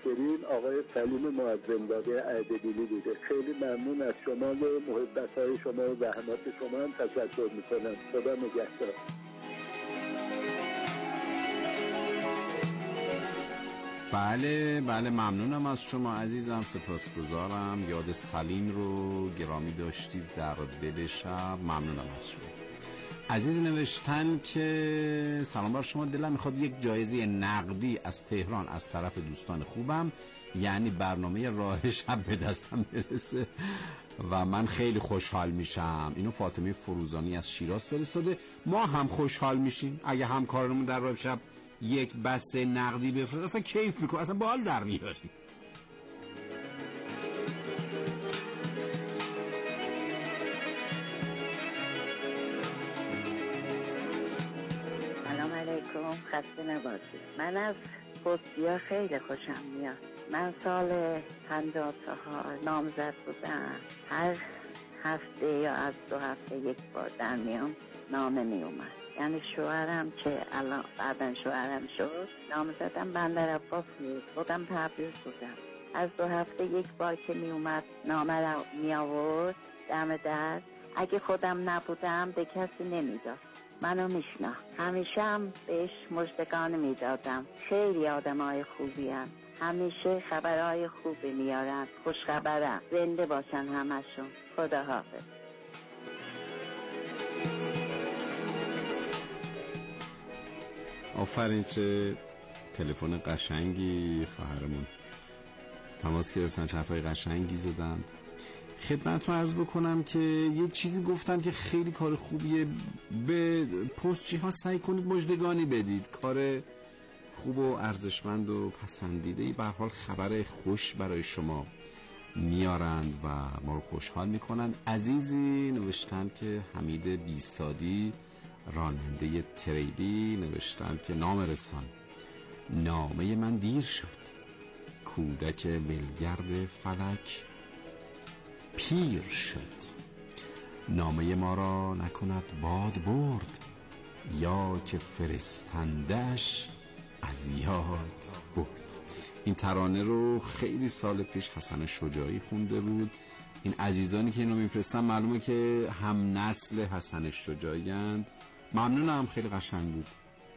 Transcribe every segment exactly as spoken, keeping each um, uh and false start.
متشکرین. آقای سلیم معظم‌زاده اردبیلی بوده. خیلی ممنون از شما و محبت‌های شما و زحمات شما هم تشکر میکنم. خدا نگهدار. بله بله ممنونم از شما عزیزم، سپاسگزارم. یاد سلیم رو گرامی داشتید در دل شب. ممنونم از شما. عزیز نوشتن که سلام بر شما، دلم میخواد یک جایزه نقدی از تهران از طرف دوستان خوبم، یعنی برنامه راه شب به دستم برسه و من خیلی خوشحال میشم. اینو فاطمه فروزانی از شیراز فرستاده. ما هم خوشحال میشیم اگه همکارمون در راه شب یک بسته نقدی بفرست. اصلا کیف میکنه، اصلا بال در میاریم. سلام علیکم، خسته نباشید. من از پستیا خیلی خوشم میاد. من سال پنجاه چهار نامزد بودم. هر هفته یا از دو هفته یک بار در میام نامه می اومد. یعنی شوهرم که الان بعدن شوهرم شد، نامزدم بندر عباس بود، خودم تبریز بودم. از دو هفته یک بار که می اومد نامه را می آورد دم در، اگه خودم نبودم به کسی نمیداد. منو میشناخت. همیشه هم بهش مژدگان میدادم. خیلی آدمای خوبی هم. همیشه خبرهای خوبی میارن. خوش خبرم. زنده باشن همشون. خدا حافظ. آفرین، چه تلفن قشنگی. خواهرمون تماس گرفتن، چه حرفای قشنگی زدن. خدمتتون عرض بکنم که یه چیزی گفتن که خیلی کار خوبیه. به پستچی ها سعی کنید مژدگانی بدید. کار خوب و ارزشمند و پسندیده. به هر حال خبر خوش برای شما میارند و ما رو خوشحال میکنند. عزیزی نوشتن که حمید بیسادی راننده تریلی نوشتن که نام رسان، نامه من دیر شد. کودک ولگرد فلک پیر شد. نامه ما را نکند باد برد، یا که فرستندش از یاد برد. این ترانه رو خیلی سال پیش حسن شجاعی خونده بود. این عزیزانی که اینو میفرستن معلومه که هم نسل حسن شجاعی اند. ممنونم، خیلی قشنگ بود.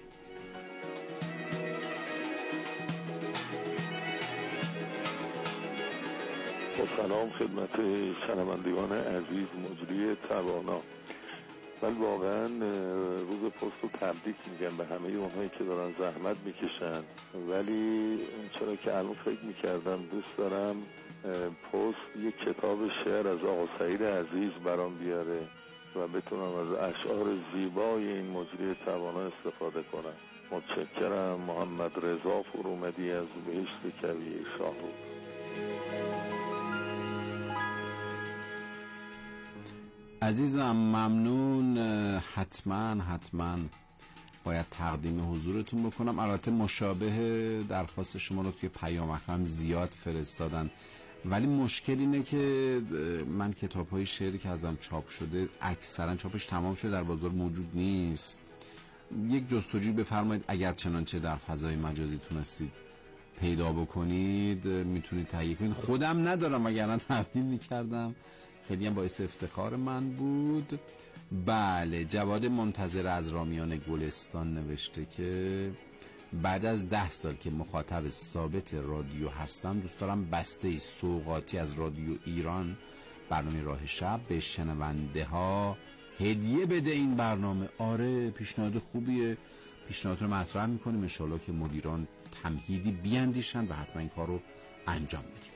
سلام خدمت شنوندگان عزیز مجری توانا. من واقعا روز پست رو تبریک میگم به همه اونهایی که دارن زحمت میکشن، ولی چرا که الان فکر میکردم دوست دارم پست یک کتاب شعر از آقا سعید عزیز برام بیاره و بتونم از اشعار زیبای این مجری توانا استفاده کنم. متشکرم. محمد رضا فرومدی از بهشت کوی شاهرود. عزیزم ممنون. حتما حتما باید تقدیم حضورتون بکنم. البته مشابه درخواست شما رو توی پیامک هم زیاد فرستادن، ولی مشکل اینه که من کتاب های شعری که ازم چاپ شده اکثرا چاپش تمام شده، در بازار موجود نیست. یک جستجوی بفرمایید، اگر چنانچه در فضای مجازی تونستید پیدا بکنید میتونید تهیه کنید. خودم ندارم، وگرنه تحویل میکردم. خیلی هم باعث افتخار من بود. بله، جواد منتظر از رامیان گلستان نوشته که بعد از ده سال که مخاطب ثابت رادیو هستم، دوست دارم بسته سوغاتی از رادیو ایران برنامه راه شب به شنونده ها هدیه بده. این برنامه آره پیشنهاد خوبیه. پیشنهاد رو مطرح میکنیم، انشالله که مدیران تمهیدی بیاندیشن و حتما این کار رو انجام بدیم.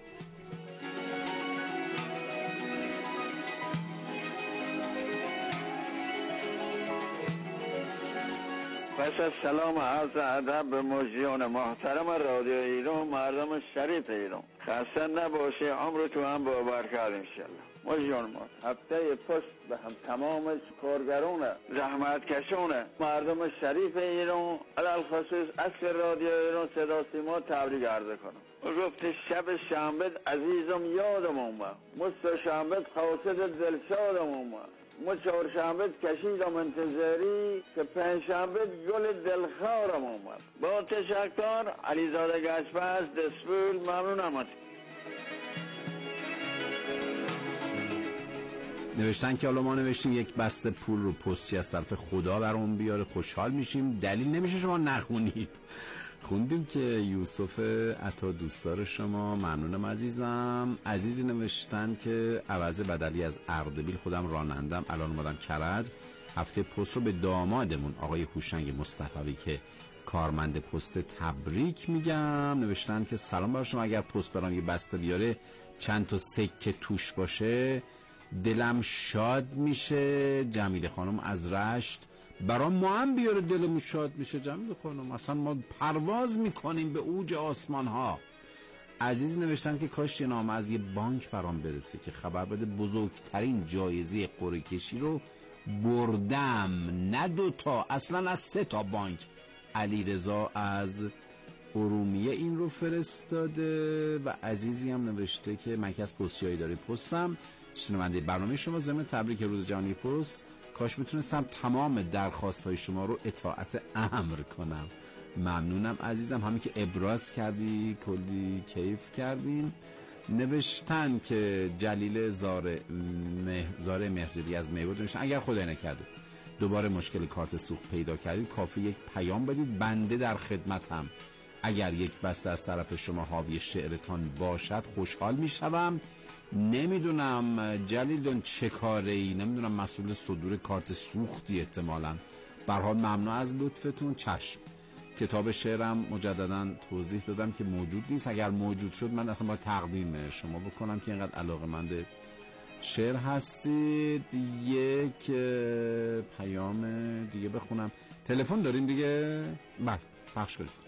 پس از سلام و عرض ادب به مجریان محترم رادیو ایران، مردم شریف ایران، خسته نباشه، عمر تو هم با برکت انشالله. مجریان ما هفته پست به هم تمام کارگران زحمت کشان مردم شریف ایران، علل خصوص اصل رادیو ایران صدا سیما تبریک عرض کنم. گفت شب شنبه عزیزم یادم اومد، مست شنبه قاصد دلشادم اومد، ما چهارشنبه کشیدم انتظاری که پنجشنبه گل دلخوارم اومد. با تشکر علیزاده گشپس دسپول. ممنونم. نوشتن که حالا ما نوشتیم یک بسته پول رو پستی از طرف خدا برامون بیاره خوشحال میشیم، دلیل نمیشه شما نخونید. خوندیم که یوسف عطا دوستدار شما. ممنونم عزیزم. عزیزی نوشتن که عوض بدلی از اردبیل خودم رانندم، الان اومدم کرج، هفته پست رو به دامادمون آقای هوشنگ مصطفی که کارمند پست تبریک میگم. نوشتن که سلام بر شما، اگر پست برام یه بسته بیاره چند تا سکه توش باشه دلم شاد میشه. جمیله خانم از رشت. برای ما هم بیاره دلمون شاد میشه جمیله خانم، اصلا ما پرواز میکنیم به اوج آسمان ها. عزیز نوشتن که کاش یه نامه از یه بانک برام برسه که خبر بده بزرگترین جایزه قرعه کشی رو بردم، نه دوتا، اصلا از سه تا بانک. علی رضا از ارومیه این رو فرستاده. و عزیزی هم نوشته که مرکز پستیایی داری پستم، شنونده برنامه شما، ضمن تبریک روز جهانی پست، کاش میتونستم تمام درخواست های شما رو اطاعت امر کنم. ممنونم عزیزم، همین که ابراز کردی کلی کیف کردیم. نوشتن که جلیل زاره مه... زاره مهرجوی از میبود نوشتن اگر خدای نکرده دوباره مشکل کارت سوخت پیدا کردید کافی یک پیام بدید، بنده در خدمتم. اگر یک بسته از طرف شما حاوی شعرتان باشد خوشحال میشوم. نمیدونم جلیل دون چه کاره ای، نمیدونم مسئول صدور کارت سوختی احتمالاً. به هر حال ممنون از لطفتون. چشم. کتاب شعرم مجددا توضیح دادم که موجود نیست، اگر موجود شد من اصلا با تقدیم شما بکنم که اینقدر علاقه‌مند شعر هستید. یک پیام دیگه بخونم. تلفن داریم دیگه؟ بله پخش کنید.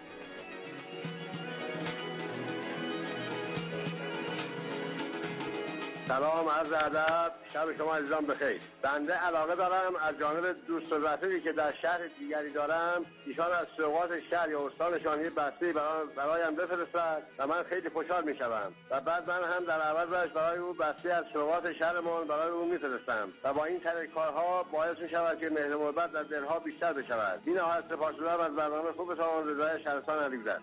سلام، عرض ادب، شب شما عزیزان بخیر. بنده علاقه دارم از جانب دوست و رفیقی که در شهر دیگری دارم ایشان از سوغات شهر یا استانشان یه بسته برای برایم بفرستد و من خیلی خوشحال میشوم و بعد من هم در عوضش برای او بسته از سوغات شهرمان برای او میفرستم و با این طریق کارها باعث میشود که مهر و محبت در دلها بیشتر بشود. بی‌نهایت سپاسگزارم از برنامه خوبتان. رضای شهرستان علیزاده.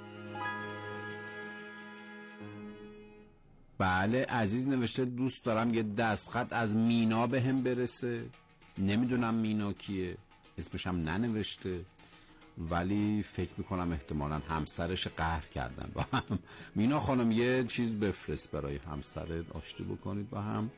بله عزیز نوشته دوست دارم یه دستخط از مینا به هم برسه. نمیدونم مینا کیه، اسمش هم ننوشته، ولی فکر میکنم احتمالاً همسرش قهر کردن با هم. مینا خانم یه چیز بفرست برای همسرت، آشتی بکنید با هم.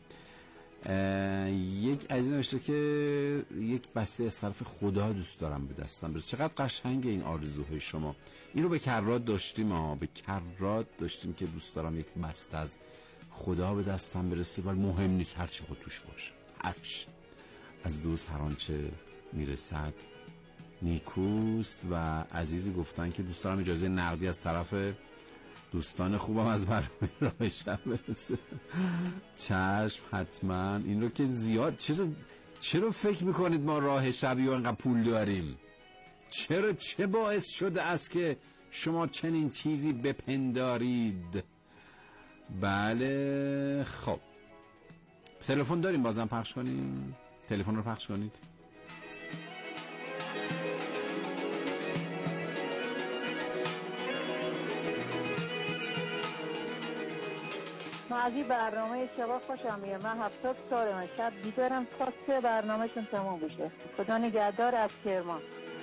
یک عزیز نوشته که یک بسته از طرف خدا دوست دارم به دستم برسه. چقدر قشنگه این آرزوهای شما. این رو به کرات داشتیم ها، به کرات داشتیم که دوست دارم یک بسته از خدا به دستم برسه، ولی مهم نیست هرچی خود توش باشه، هرچی از دوست هر آنچه میرسد نیکوست. و عزیزی گفتن که دوست دارم اجازه نقدی از طرف دوستان خوبم از برنامه راه شب برسه. چشم حتما. این رو که زیاد چرا چرا فکر میکنید ما راه شبی و انقدر پول داریم؟ چرا چه باعث شده است که شما چنین چیزی بپندارید؟ بله خب تلفن داریم بازم پخش کنیم؟ تلفن رو پخش کنید. من از این برنامه شبا خوشم میاد. من هفتاد سالمه، شب بیدارم تا سه برنامهشون تمام بشه. خدا نگهدار از کرمان.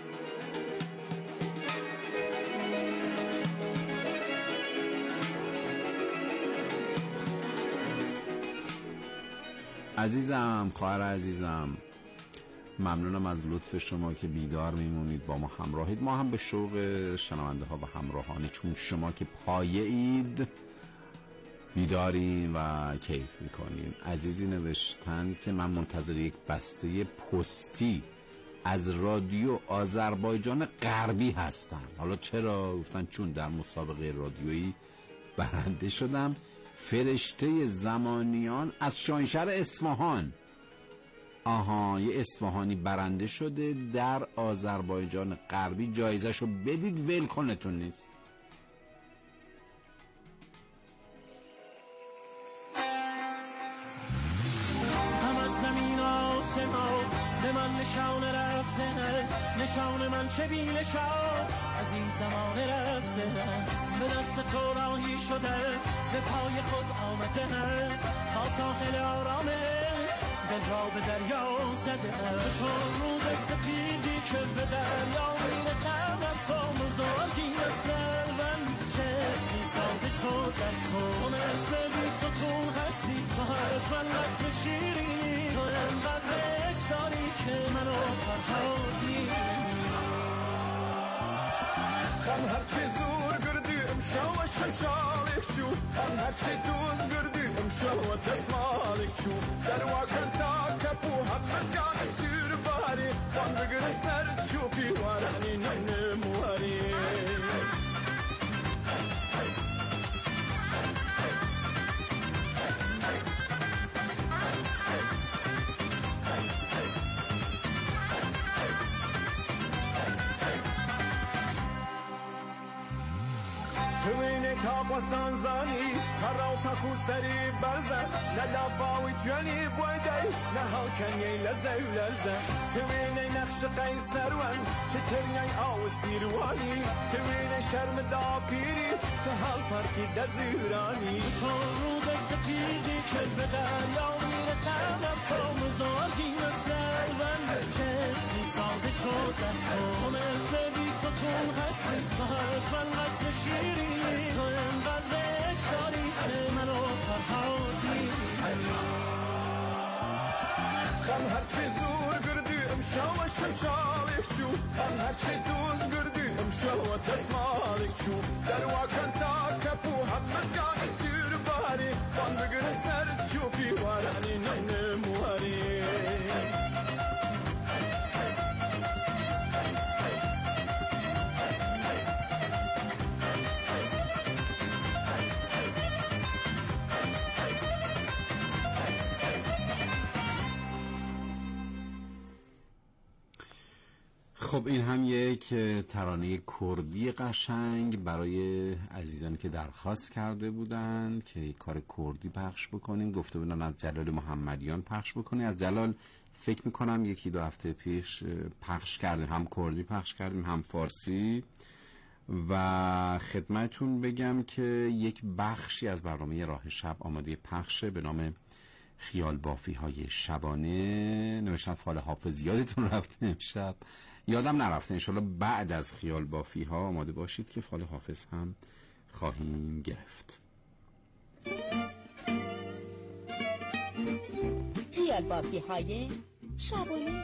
عزیزم، خواهر عزیزم، ممنونم از لطف شما که بیدار میمونید با ما همراهید. ما هم به شوق شنونده ها و همراهانی چون شما که پایه اید بیداریم و کیف میکنیم. عزیزی نوشتن که من منتظر یک بسته پستی از رادیو آذربایجان غربی هستم. حالا چرا؟ گفتن چون در مسابقه رادیویی برنده شدم. فرشته زمانیان از شاهینشهر اصفهان. آها، یه اصفهانی برنده شده در آذربایجان غربی. جایزه‌شو بدید، ول کنتون نیست. هم از زمین نشان رفته است، نشان من چه بی نشان از این زمان رفته است. به دست تو راهی شده، به پای خود آمده تا ساحل آرامش دل را به دریا زده. چون رود سپیدی که به دریا میرسم از تو مزاگین سرون چشمی ساده شد در تو. تو مثل بی ستون هستی، تو حتما رسم شیرینی، تو انقدر عشق داری که منو فرهاد می‌کنی. هم هرچی زور گردی امشو و شمشالک چو، هم هرچی دوز گردی امشو و دسمالک چو. در واکن تا کپو هم مزگان سیر باری، وان بگر سر چوپی وارانی نمواری. تاق و سانزانی هراو تاکو سری برزن نلافاوی توانی بویدی نهال کنی لزه و لرزه. توینی نقش قیصروان چطرنی آو سیروانی، توینی شرم دا پیری تو حال پارکی دزیرانی. چون رود سپیدی که به دریا میرسم از تو مزاگی مثلون چشمی ساده شد در تو. تو مثل بی ستون هستی، تو حتما رسم شیرینی، تو انقدر عشق داری که منو فرهاد می‌کنی. هم هرچی زور گردی امشو و شمشالک چو، هم هرچی دوز گردی امشو و دسمالک چو. در واکن تا کپو هم مزگان سیر باری، وان بگر سر چوپی وارانی نمواری. خب این هم یک ترانه کردی قشنگ برای عزیزانی که درخواست کرده بودند که کار کردی پخش بکنیم. گفته بودن از جلال محمدیان پخش بکنیم. از جلال فکر میکنم یکی دو هفته پیش پخش کردیم، هم کردی پخش کردیم هم فارسی. و خدمتون بگم که یک بخشی از برنامه راه شب آماده پخشه به نام خیال بافی های شبانه. نوشتن فال حافظ یادتون رفته امشب؟ یادم نرفته. انشالله بعد از خیال بافی ها آماده باشید که فال حافظ هم خواهیم گرفت. خیال بافی های شبانه.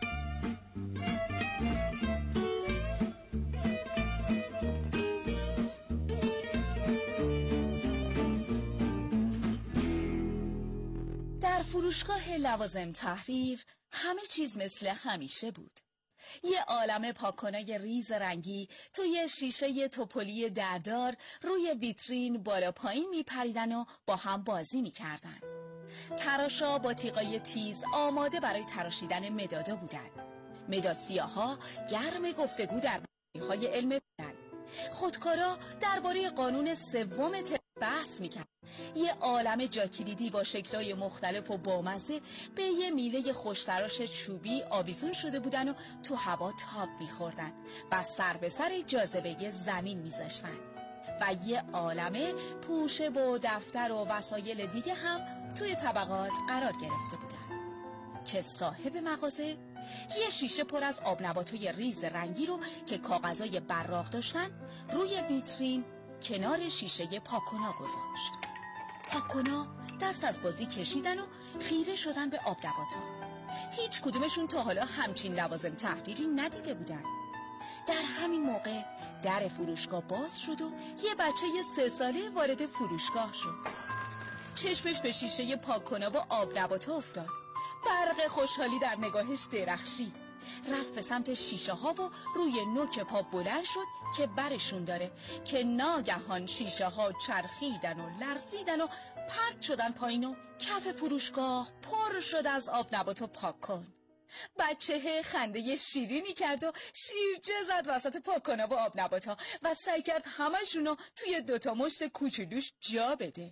در فروشگاه لوازم تحریر همه چیز مثل همیشه بود. یه عالمه پاککنای ریز رنگی توی شیشه توپلی دردار روی ویترین بالا پایین میپریدن و با هم بازی میکردن. تراشا با تیغای تیز آماده برای تراشیدن مدادا بودن. مداد سیاها گرم گفتگو در بحث‌های علم بودن. خودکارا درباره قانون سوم بحث میکرد. یه عالم جاکلیدی با شکلای مختلف و بامزه به یه میله خوشتراش چوبی آویزون شده بودن و تو هوا تاب میخوردن و سر به سر جاذبه زمین میذاشتن. و یه عالمه پوشه و دفتر و وسایل دیگه هم توی طبقات قرار گرفته بودن که صاحب مغازه یه شیشه پر از آب نباتای ریز رنگی رو که کاغذای براق داشتن روی ویترین کنار شیشه پاکونا گذاشت. پاکونا دست از بازی کشیدن و خیره شدن به آب نباتا. هیچ کدومشون تا حالا همچین لوازم تحریری ندیده بودن. در همین موقع در فروشگاه باز شد و یه بچه سه ساله وارد فروشگاه شد. چشمش به شیشه پاکونا و آب نباتا افتاد. برق خوشحالی در نگاهش درخشید. رفت به سمت شیشه ها و روی نوک پا بلند شد که برشون داره که ناگهان شیشه ها چرخیدن و لرزیدن و پرت شدن پایین و کف فروشگاه پر شد از آب نبات و پاکن. بچه خنده شیرینی کرد و شیرجه زد وسط پاکن و آب نبات ها و سعی کرد همشونو توی دوتا مشت کوچولوش جا بده.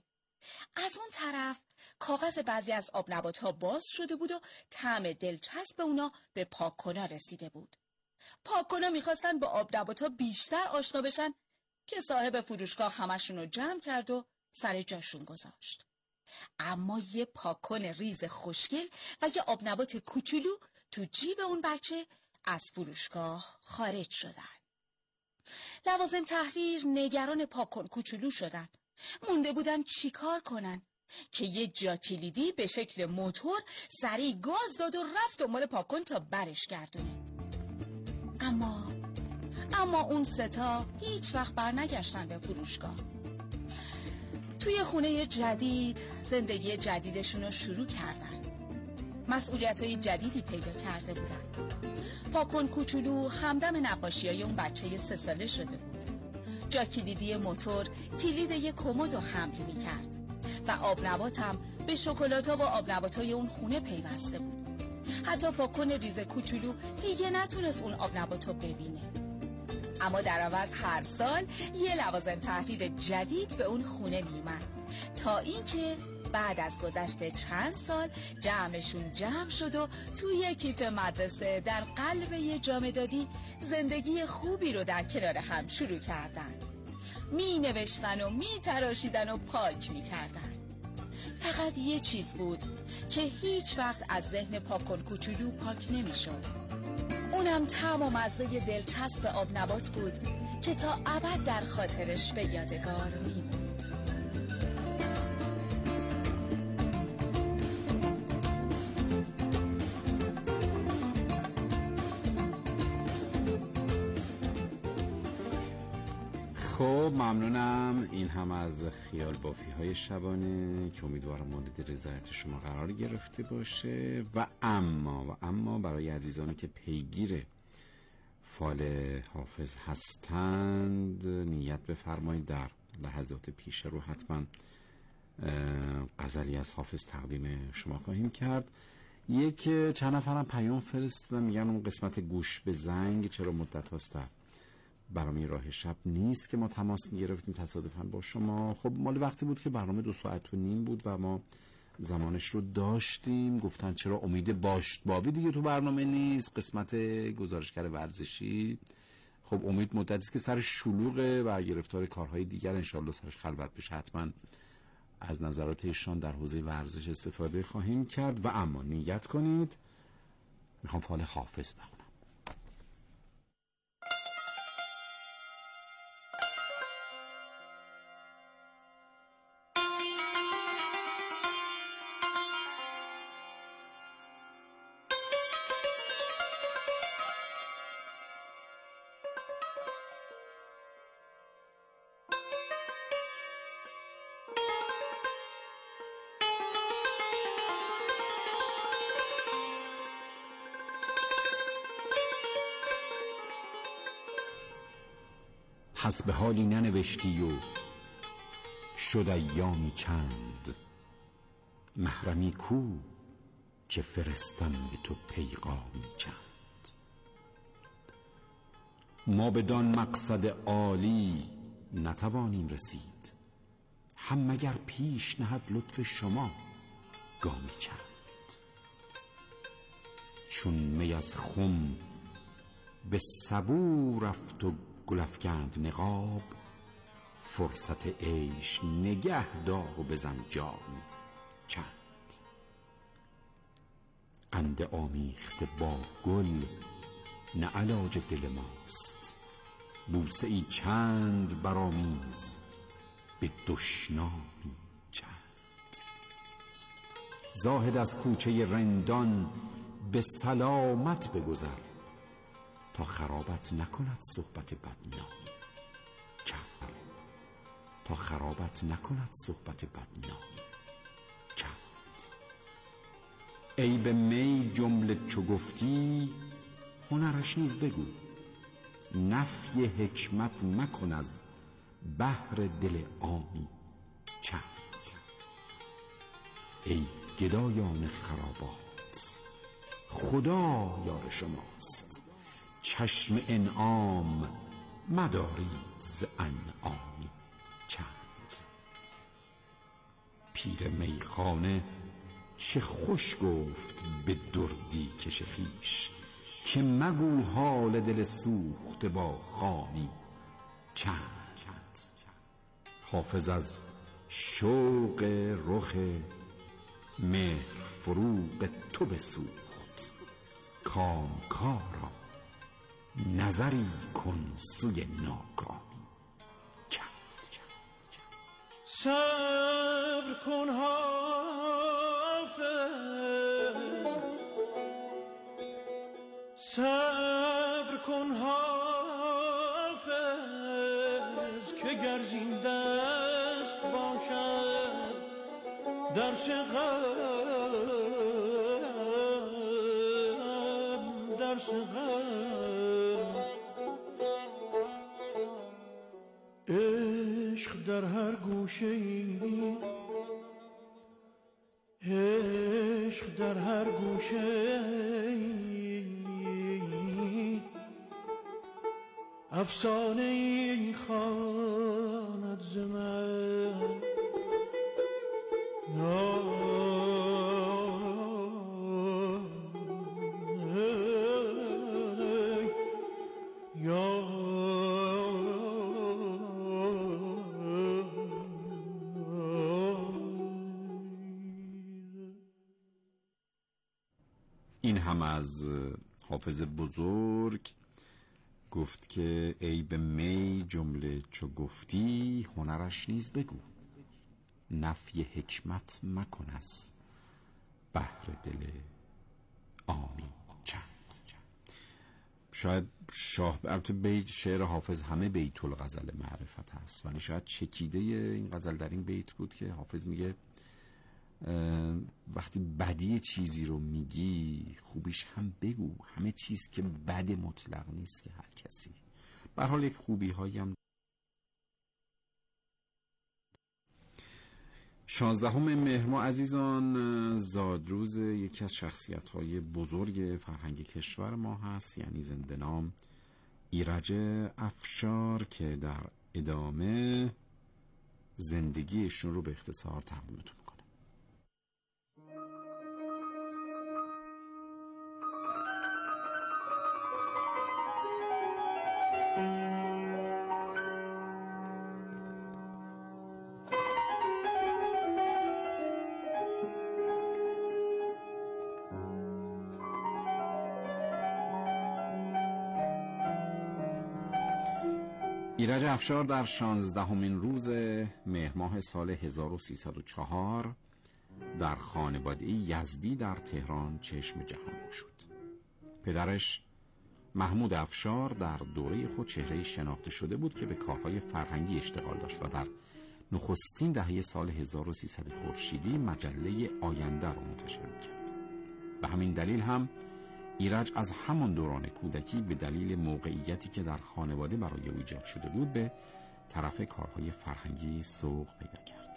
از اون طرف کاغذ بعضی از آب نبات‌ها باز شده بود و طعم دلچسب اونا به پاک‌کنا رسیده بود. پاک‌کنا می‌خواستن با آب نبات‌ها بیشتر آشنا بشن که صاحب فروشگاه همشون رو جمع کرد و سر جاشون گذاشت. اما یه پاک‌کن ریز خوشگل و یه آب نبات کوچولو تو جیب اون بچه از فروشگاه خارج شدن. لوازم تحریر نگران پاک‌کن کوچولو شدن. مونده بودن چیکار کنن که یه جا کلیدی به شکل موتور سریع گاز داد و رفت دنبال پاک‌کن تا برش گردونه. اما اما اون ستا هیچ وقت بر نگشتن به فروشگاه. توی خونه جدید زندگی جدیدشون رو شروع کردن. مسئولیت‌های جدیدی پیدا کرده بودن. پاک‌کن کوچولو همدم نقاشی‌های اون بچه سه ساله شده بود. جا کلیدی موتور کلید یک کمد رو حمل می‌کرد و آب نباتم به شکلات‌ها و آب نبات‌های اون خونه پیوسته بود. حتی پاک‌کن ریز کوچولو دیگه نتونست اون آب نبات رو ببینه. اما در عوض هر سال یه لوازم تحریر جدید به اون خونه میومد تا اینکه بعد از گذشت چند سال جمعشون جمع شد و توی کیف مدرسه در قلب یه جامدادی زندگی خوبی رو در کنار هم شروع کردن. می نوشتن و می تراشیدن و پاک می کردن. فقط یه چیز بود که هیچ وقت از ذهن پاک‌کن کوچولو پاک نمی شد. اونم طعم و مزه دلچسب آب نبات بود که تا ابد در خاطرش به یادگار می بود. خب ممنونم. این هم از خیال بافی های شبانه که امیدوارم مورد رضایت شما قرار گرفته باشه. و اما و اما برای عزیزانی که پیگیر فال حافظ هستند نیت بفرمایید در لحظات پیش رو حتما غزلی از حافظ تقدیم شما خواهیم کرد. یک چند نفرم پیام فرستادن میگن اون قسمت گوش به زنگ چرا مدت هاست برنامه راه شب نیست که ما تماس میگرفتیم تصادفاً با شما. خب مال وقتی بود که برنامه دو ساعت و نیم بود و ما زمانش رو داشتیم. گفتن چرا امید باشت بابی دیگه تو برنامه نیست، قسمت گزارشگر ورزشی. خب امید مدتی است که سر شلوغه و گرفتار کارهای دیگر، انشالله سرش خلوت بشه حتما از نظرات ایشان در حوزه ورزش استفاده خواهیم کرد. و اما نیت کنید میخوام فال حافظ بخونم. حسب حالی ننوشتی و شد ایامی چند، محرمی کو که فرستم به تو پیغامی چند. ما بدان مقصد عالی نتوانیم رسید، هم مگر پیش نهد لطف شما گامی چند. چون می از خم به سبو رفت و گل افکند نقاب، فرصت عیش نگه دار و بزن جامی چند. قند آمیخته با گل نه علاج دل ماست، بوسه ای چند برآمیز به دشنامی چند. زاهد از کوچه رندان به سلامت بگذر، تا خرابت نکند صحبت بدنامی چند. تا خرابت نکند صحبت بدنامی چند. ای به می جمله چو گفتی هنرش نیز بگو، نفی حکمت مکن از بحر دل عامی چند. ای گدایان خرابات خدا یار شماست، چشم انعام مدارید ز انعامی چند. عشق میخانه چه خوش گفت به دردی کش خویش، که مگو حال دل سوخته با خامی چند. حافظ از شوق رخ مهر فروغ تو بسوخت، کامکارا نظری کن سوی ناکامی چند. صبر کن حافظ، صبر کن حافظ، که گر زین دست باشد درس غم، درس غم. عشق در هر گوشه‌ای، عشق در هر گوشه‌ای، افسانه‌ای خواند ز من. این هم از حافظ بزرگ گفت که ای به می جمله چو گفتی، هنرش نیز بگو نفی حکمت مکن از بحر دل عامی چند. شاید شاه البته بیت شعر حافظ همه بیت الغزل معرفت هست، ولی شاید چکیده این غزل در این بیت بود که حافظ میگه وقتی بدی چیزی رو میگی خوبیش هم بگو، همه چیز که بد مطلق نیست که هر کسی به هر حال یک خوبی هایی هم. شانزدهم مهر ماه عزیزان زادروز یکی از شخصیت های بزرگ فرهنگ کشور ما هست، یعنی زنده نام ایرج افشار، که در ادامه زندگیشون رو به اختصار تقدیمتون میکنم. ایرج افشار در شانزدهمین روز مهر ماه سال هزار و سیصد و چهار در خانواده یزدی در تهران چشم جهان شد. پدرش محمود افشار در دوره خود چهره‌ای شناخته شده بود که به کارهای فرهنگی اشتغال داشت و در نخستین دهه سال هزار و سیصد خورشیدی مجله آینده را منتشر می‌کرد. به همین دلیل هم ایرج از همان دوران کودکی به دلیل موقعیتی که در خانواده برای او ایجاد شده بود به طرف کارهای فرهنگی سوق پیدا کرد.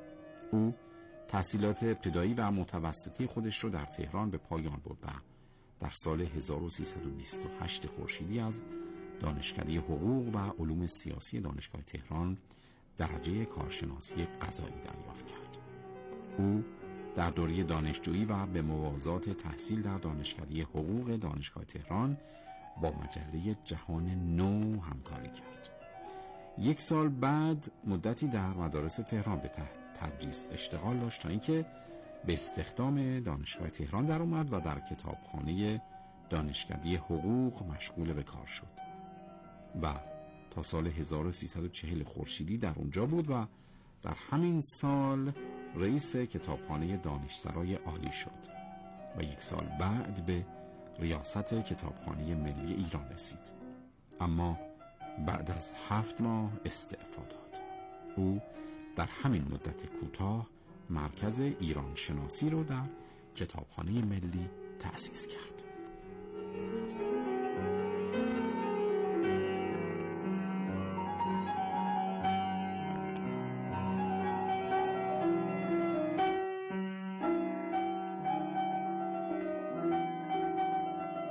او تحصیلات ابتدایی و متوسطی خودش رو در تهران به پایان برد و در سال هزار و سیصد و بیست و هشت خورشیدی از دانشکده حقوق و علوم سیاسی دانشگاه تهران درجه کارشناسی قضایی دریافت کرد. او در دوره دانشجویی و به موازات تحصیل در دانشکده حقوق دانشگاه تهران با مجله جهان نو همکاری کرد. یک سال بعد مدتی در مدارس تهران به تدریس اشتغال داشت تا اینکه به استخدام دانشگاه تهران در اومد و در کتابخانه دانشکده حقوق مشغول به کار شد و تا سال هزار و سیصد و چهل خورشیدی در اونجا بود و در همین سال رئیس کتابخانه دانشسرای عالی شد و یک سال بعد به ریاست کتابخانه ملی ایران رسید. اما بعد از هفت ماه استعفا داد. او در همین مدت کوتاه مرکز ایران شناسی رو در کتابخانه ملی تأسیس کرد.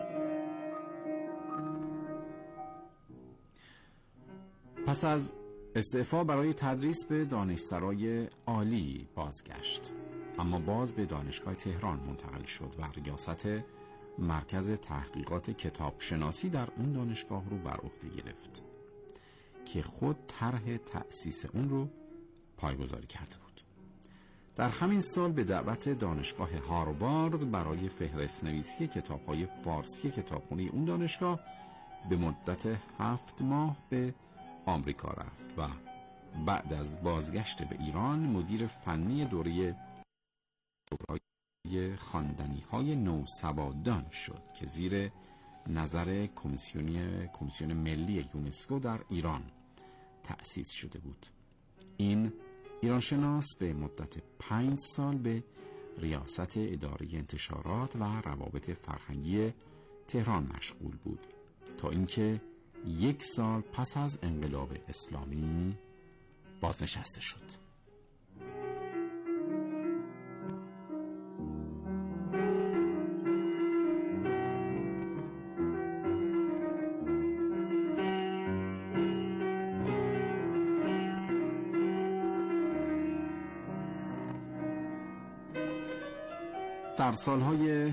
پس از استعفا برای تدریس به دانشسرای عالی بازگشت، اما باز به دانشگاه تهران منتقل شد و ریاست مرکز تحقیقات کتاب شناسی در اون دانشگاه رو بر عهده گرفت که خود طرح تأسیس اون رو پایه‌گذاری کرده بود. در همین سال به دعوت دانشگاه هاروارد برای فهرست نویسی کتاب‌های فارسی کتابخانه اون دانشگاه به مدت هفت ماه به آمریکا رفت و بعد از بازگشت به ایران مدیر فنی دوره خواندنی‌های نوسوادان شد که زیر نظر کمیسیونی کمیسیون ملی یونسکو در ایران تأسیس شده بود. این ایرانشناس به مدت پنج سال به ریاست اداره انتشارات و روابط فرهنگی تهران مشغول بود تا اینکه یک سال پس از انقلاب اسلامی بازنشسته شد. در سالهای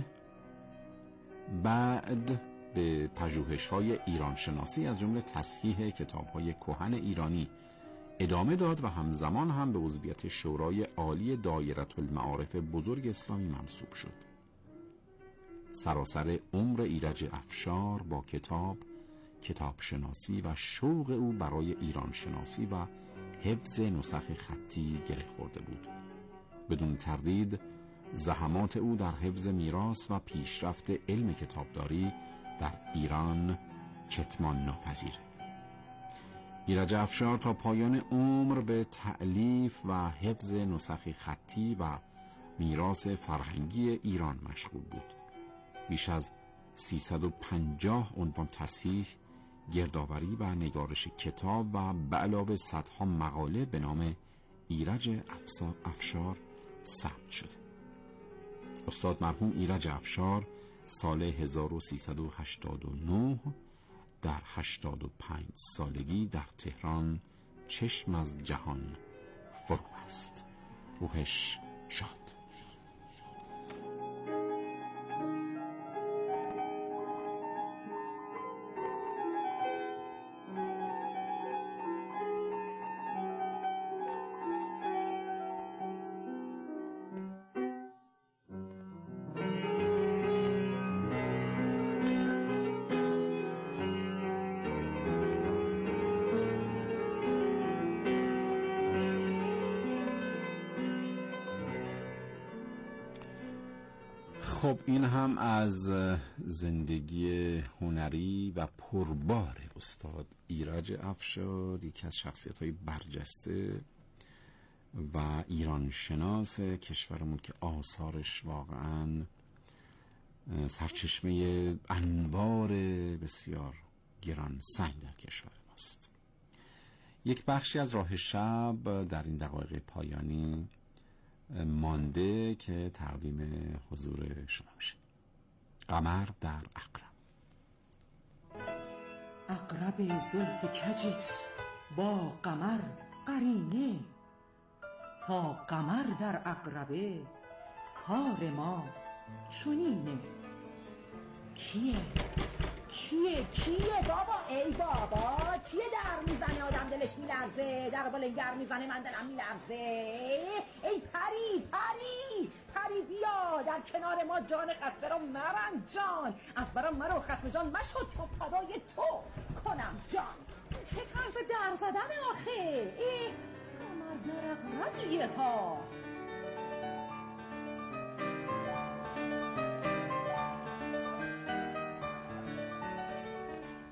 بعد به پژوهش‌های ایرانشناسی از جمله تصحیح کتاب‌های کهن ایرانی ادامه داد و همزمان هم به عضویت شورای عالی دایره المعارف بزرگ اسلامی منصوب شد. سراسر عمر ایرج افشار با کتاب، کتابشناسی و شوق او برای ایرانشناسی و حفظ نسخ خطی گره خورده بود. بدون تردید زحمات او در حفظ میراث و پیشرفت علم کتابداری در ایران کتمان ناپذیره. ایرج افشار تا پایان عمر به تألیف و حفظ نسخ خطی و میراث فرهنگی ایران مشغول بود. بیش از سیصد و پنجاه عنوان تصحیح، گردآوری و نگارش کتاب و به علاوه صدها مقاله به نام ایرج افشار ثبت شده. استاد مرحوم ایرج افشار سال هزار و سیصد و هشتاد و نه در هشتاد و پنج سالگی در تهران چشم از جهان فرو است. روحش شاد. خب این هم از زندگی هنری و پربار استاد ایرج افشار، یکی از شخصیت‌های برجسته و ایرانشناس کشورمون که آثارش واقعاً سرچشمه انوار بسیار گران سنگ در کشور ماست. یک بخشی از راه شب در این دقایق پایانی مانده که تقدیم حضور شما میشه. قمر در عقرب. عقرب زلف کجت با قمر قرینه، تا قمر در عقربه کار ما چنینه. کیه؟ کیه؟ کیه بابا؟ ای بابا کیه در میزنه آدم دلش میلرزه، در بالنگر میزنه من دلم میلرزه. ای پری پری پری بیا در کنار ما، جان خسته رو مرن جان، از برام مرو خسم جان مشو، تا فدای تو کنم جان. چه طرز در زدن آخه؟ ای قمر در عقربیه ها.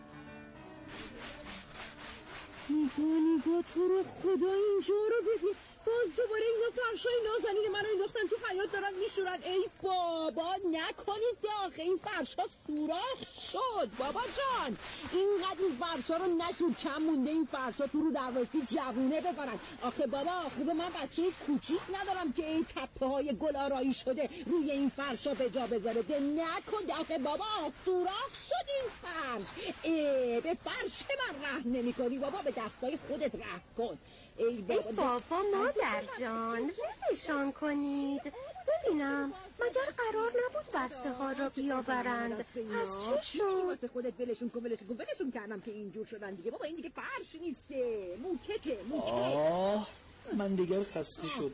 نگاه نگاه تو رو خدا اینجا رو ببین، باز دوباره اینا فرشای نازنین منو انداختن تو حیاط دارن میشورن. ای بابا نکنید داخل این فرشا سوراخ شد بابا جان. اینقدر این فرشا رو نتون کم مونده این فرشا تو رو دروازی جوونه بذارن. آخه بابا خوبه من بچه کوچیک ندارم که این تپه های گل آرایی شده روی این فرشا به جا بذاره. ده نکن آخه بابا سوراخ شد این فرش. ای به فرش من رحم نمی کنی بابا، به دستای خودت رحم کن. ای بابا, ای بابا مادر جان رهشان کنید. ببینم مگر قرار نبود بسته ها را بیاورند؟ پس چی شد؟ واسه خودت بلشون کن بلشون کن بلشون کردم که اینجور شدن دیگه. بابا این دیگه فرش نیسته، موکته موکت. آه من دیگر خسته شدم.